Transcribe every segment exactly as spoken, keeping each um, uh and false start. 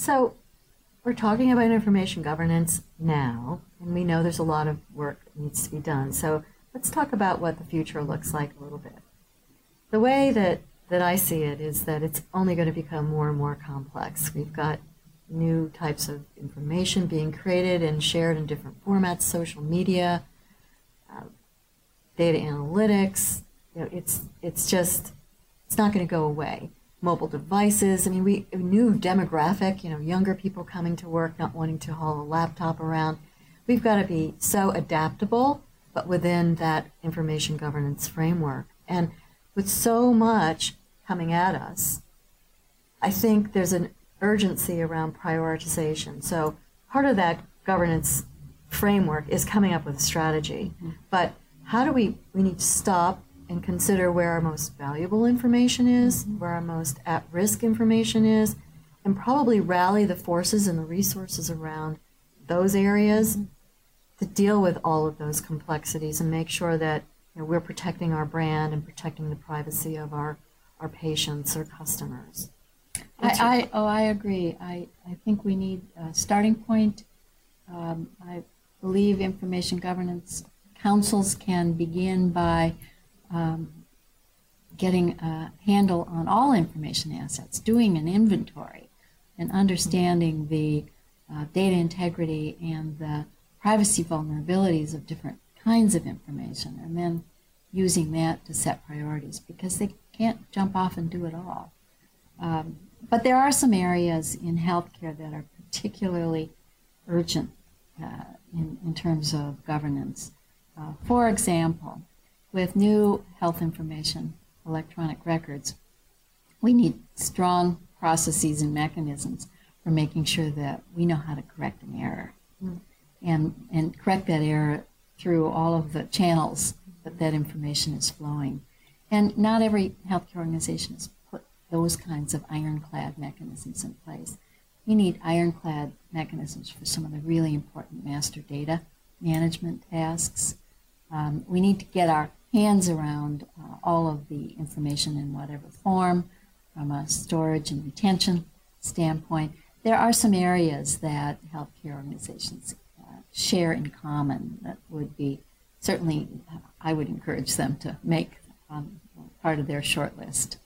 So we're talking about information governance now, and we know there's a lot of work that needs to be done. So let's talk about what the future looks like a little bit. The way that, that I see it is that it's only going to become more and more complex. We've got new types of information being created and shared in different formats, social media, uh, data analytics. You know, it's, it's just, it's not going to go away. Mobile devices. I mean, we a new demographic, you know, younger people coming to work, not wanting to haul a laptop around. We've got to be so adaptable, but within that information governance framework. And with so much coming at us, I think there's an urgency around prioritization. So part of that governance framework is coming up with a strategy. Mm-hmm. But how do we, we need to stop and consider where our most valuable information is, mm-hmm. where our most at-risk information is, and probably rally the forces and the resources around those areas mm-hmm. to deal with all of those complexities and make sure that, you know, we're protecting our brand and protecting the privacy of our, our patients or customers. I, I oh I agree. I, I think we need a starting point. Um, I believe information governance councils can begin by Um, getting a handle on all information assets, doing an inventory, and understanding the uh, data integrity and the privacy vulnerabilities of different kinds of information, and then using that to set priorities, because they can't jump off and do it all. Um, but there are some areas in healthcare that are particularly urgent uh, in, in terms of governance. Uh, for example, with new health information, electronic records, we need strong processes and mechanisms for making sure that we know how to correct an error mm. and, and correct that error through all of the channels that that information is flowing. And not every healthcare organization has put those kinds of ironclad mechanisms in place. We need ironclad mechanisms for some of the really important master data management tasks. Um, we need to get our hands around uh, all of the information in whatever form, from a storage and retention standpoint. There are some areas that healthcare organizations uh, share in common that would be, certainly uh, I would encourage them to make um, part of their short list.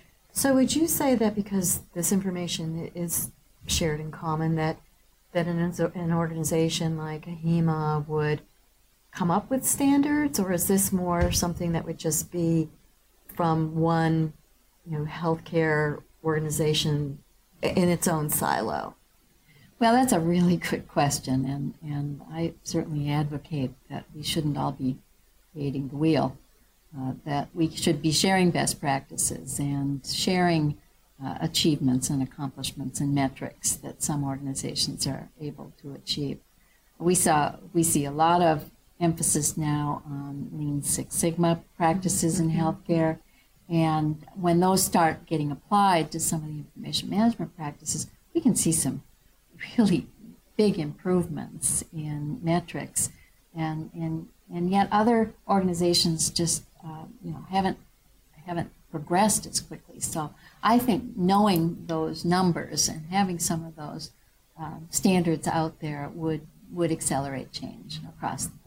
So would you say that because this information is shared in common, that, that an, an organization like AHIMA would come up with standards, or is this more something that would just be from one, you know, healthcare organization in its own silo? Well, that's a really good question, and, and I certainly advocate that we shouldn't all be creating the wheel, uh, that we should be sharing best practices and sharing uh, achievements and accomplishments and metrics that some organizations are able to achieve. We saw we see a lot of emphasis now on Lean Six Sigma practices in healthcare, and when those start getting applied to some of the information management practices, we can see some really big improvements in metrics, and and and yet other organizations just uh, you know haven't haven't progressed as quickly. So I think knowing those numbers and having some of those uh, standards out there would would accelerate change across